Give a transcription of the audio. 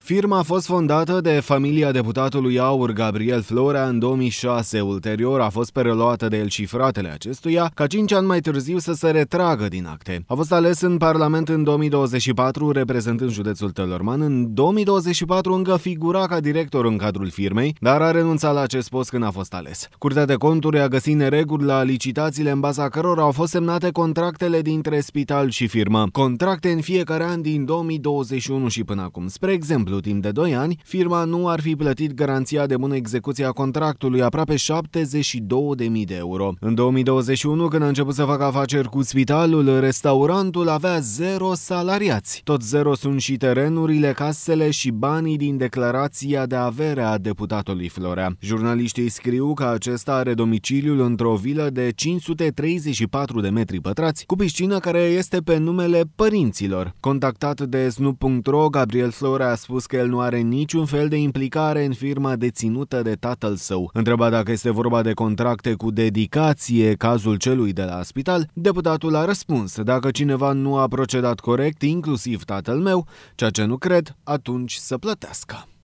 Firma a fost fondată de familia deputatului Aur Gabriel Florea în 2006, ulterior a fost preluată de el și fratele acestuia, ca 5 ani mai târziu să se retragă din acte. A fost ales în Parlament în 2024, reprezentând județul Teleorman. În 2024 încă figura ca director în cadrul firmei, dar a renunțat la acest post când a fost ales. Curtea de Conturi a găsit nereguli la licitațiile în baza cărora au fost semnate contractele dintre spital și firmă. Contracte în fiecare an din 2021 și până acum. Spre exemplu, timp de 2 ani, firma nu ar fi plătit garanția de bună execuție a contractului, aproape 72.000 de euro. În 2021, când a început să facă afaceri cu spitalul, restaurantul avea 0 salariați. Tot 0 sunt și terenurile, casele și banii din declarația de avere a deputatului Florea. Jurnaliștii scriu că acesta are domiciliul într-o vilă de 534 de metri pătrați, cu piscină care este pe numele părinților. Contactat de snu.ro, Gabriel Florea a spus că el nu are niciun fel de implicare în firma deținută de tatăl său. Întrebat dacă este vorba de contracte cu dedicație, cazul celui de la spital, deputatul a răspuns: dacă cineva nu a procedat corect, inclusiv tatăl meu, ceea ce nu cred, atunci să plătească.